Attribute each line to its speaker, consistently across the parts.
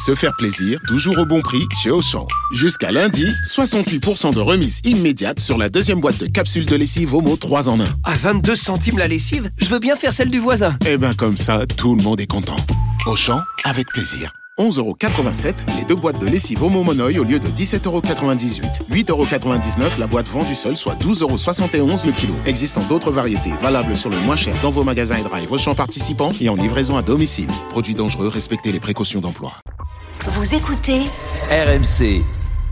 Speaker 1: Se faire plaisir, toujours au bon prix chez Auchan. Jusqu'à lundi, 68% de remise immédiate sur la deuxième boîte de capsules de lessive Omo 3 en 1.
Speaker 2: À 22 centimes la lessive, je veux bien faire celle du voisin.
Speaker 1: Eh ben comme ça, tout le monde est content. Auchan, avec plaisir. 11,87€ les 2 boîtes de lessive Omo Monoï au lieu de 17,98€. 8,99€ la boîte vendue seule, soit 12,71€ le kilo. Existant d'autres variétés valables sur le moins cher dans vos magasins et drive Auchan participants et en livraison à domicile. Produits dangereux, respectez les précautions d'emploi.
Speaker 3: Vous écoutez
Speaker 4: RMC.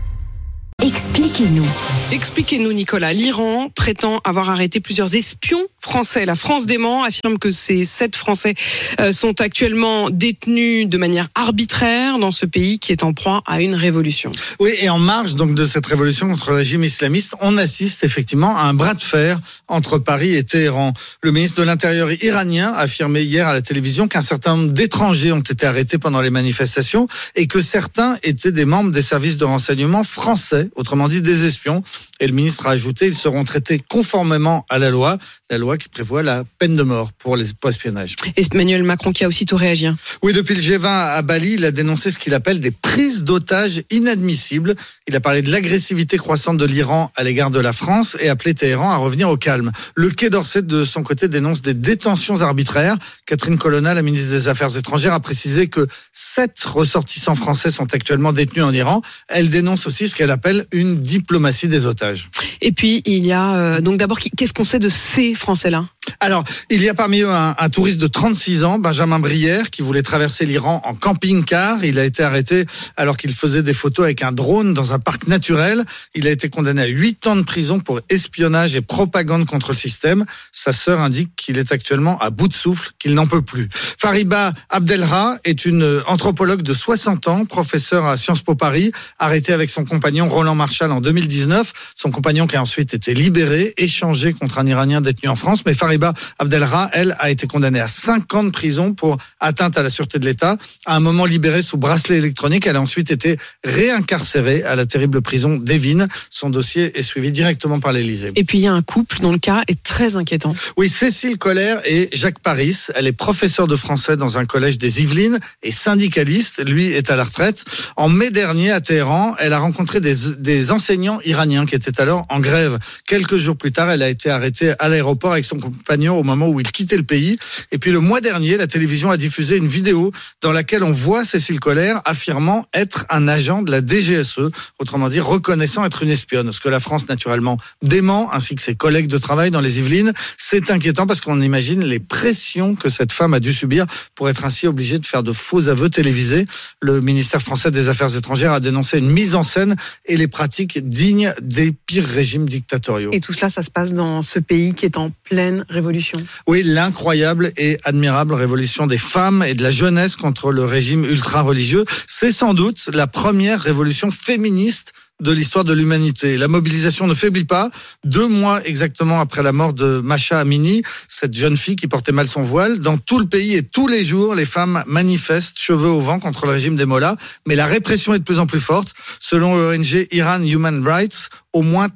Speaker 3: Expliquez-nous.
Speaker 5: Expliquez-nous, Nicolas. L'Iran prétend avoir arrêté plusieurs espions français. La France dément, affirme que ces 7 Français sont actuellement détenus de manière arbitraire dans ce pays qui est en proie à une révolution.
Speaker 6: Oui, et en marge donc de cette révolution contre le régime islamiste, on assiste effectivement à un bras de fer entre Paris et Téhéran. Le ministre de l'Intérieur iranien a affirmé hier à la télévision qu'un certain nombre d'étrangers ont été arrêtés pendant les manifestations et que certains étaient des membres des services de renseignement français, autrement dit des espions. Et le ministre a ajouté, ils seront traités conformément à la loi qui prévoit la peine de mort pour l'espionnage.
Speaker 5: Et Emmanuel Macron qui a aussitôt réagi.
Speaker 6: Oui, depuis le G20 à Bali, il a dénoncé ce qu'il appelle des prises d'otages inadmissibles. Il a parlé de l'agressivité croissante de l'Iran à l'égard de la France et appelé Téhéran à revenir au calme. Le Quai d'Orsay, de son côté, dénonce des détentions arbitraires. Catherine Colonna, la ministre des Affaires étrangères, a précisé que 7 ressortissants français sont actuellement détenus en Iran. Elle dénonce aussi ce qu'elle appelle une diplomatie des otages.
Speaker 5: Et puis, il y a... donc d'abord, qu'est-ce qu'on sait de ces Français-là ?
Speaker 6: Alors, il y a parmi eux un touriste de 36 ans, Benjamin Brière, qui voulait traverser l'Iran en camping-car. Il a été arrêté alors qu'il faisait des photos avec un drone dans un parc naturel. Il a été condamné à 8 ans de prison pour espionnage et propagande contre le système. Sa sœur indique qu'il est actuellement à bout de souffle, qu'il n'en peut plus. Fariba Abdelra est une anthropologue de 60 ans, professeure à Sciences Po Paris, arrêtée avec son compagnon Roland Marchal en 2019. Son compagnon qui a ensuite été libéré, échangé contre un Iranien détenu en France. Mais Fariba Abdelra, elle, a été condamnée à 5 ans de prison pour atteinte à la sûreté de l'État. À un moment libérée sous bracelet électronique, elle a ensuite été réincarcérée à la terrible prison d'Evin. Son dossier est suivi directement par l'Élysée.
Speaker 5: Et puis il y a un couple dont le cas est très inquiétant.
Speaker 6: Oui, Cécile Collère et Jacques Paris. Elle est professeure de français dans un collège des Yvelines et syndicaliste. Lui est à la retraite. En mai dernier, à Téhéran, elle a rencontré des enseignants iraniens qui étaient alors en grève. Quelques jours plus tard, elle a été arrêtée à l'aéroport avec son compagnon au moment où il quittait le pays. Et puis le mois dernier, la télévision a diffusé une vidéo dans laquelle on voit Cécile Collère affirmant être un agent de la DGSE, autrement dit reconnaissant être une espionne. Ce que la France naturellement dément, ainsi que ses collègues de travail dans les Yvelines. C'est inquiétant parce qu'on imagine les pressions que cette femme a dû subir pour être ainsi obligée de faire de faux aveux télévisés. Le ministère français des Affaires étrangères a dénoncé une mise en scène et les pratiques dignes des pires régimes dictatoriaux.
Speaker 5: Et tout cela, ça se passe dans ce pays qui est en pleine révolution.
Speaker 6: Oui, l'incroyable et admirable révolution des femmes et de la jeunesse contre le régime ultra-religieux. C'est sans doute la première révolution féministe de l'histoire de l'humanité. La mobilisation ne faiblit pas. 2 mois exactement après la mort de Masha Amini, cette jeune fille qui portait mal son voile, dans tout le pays et tous les jours, les femmes manifestent, cheveux au vent, contre le régime des mollahs. Mais la répression est de plus en plus forte. Selon l'ONG Iran Human Rights, au moins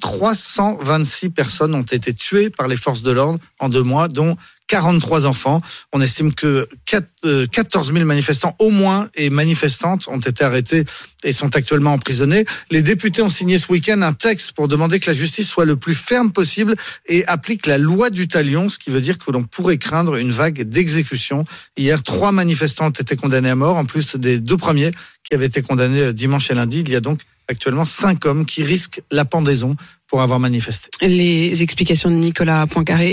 Speaker 6: 326 personnes ont été tuées par les forces de l'ordre en 2 mois, dont 43 enfants. On estime que 14 000 manifestants au moins et manifestantes ont été arrêtés et sont actuellement emprisonnés. Les députés ont signé ce week-end un texte pour demander que la justice soit le plus ferme possible et applique la loi du talion, ce qui veut dire que l'on pourrait craindre une vague d'exécutions. Hier, 3 manifestants ont été condamnés à mort, en plus des 2 premiers qui avaient été condamnés dimanche et lundi. Il y a donc actuellement 5 hommes qui risquent la pendaison pour avoir manifesté.
Speaker 5: Les explications de Nicolas Poincaré.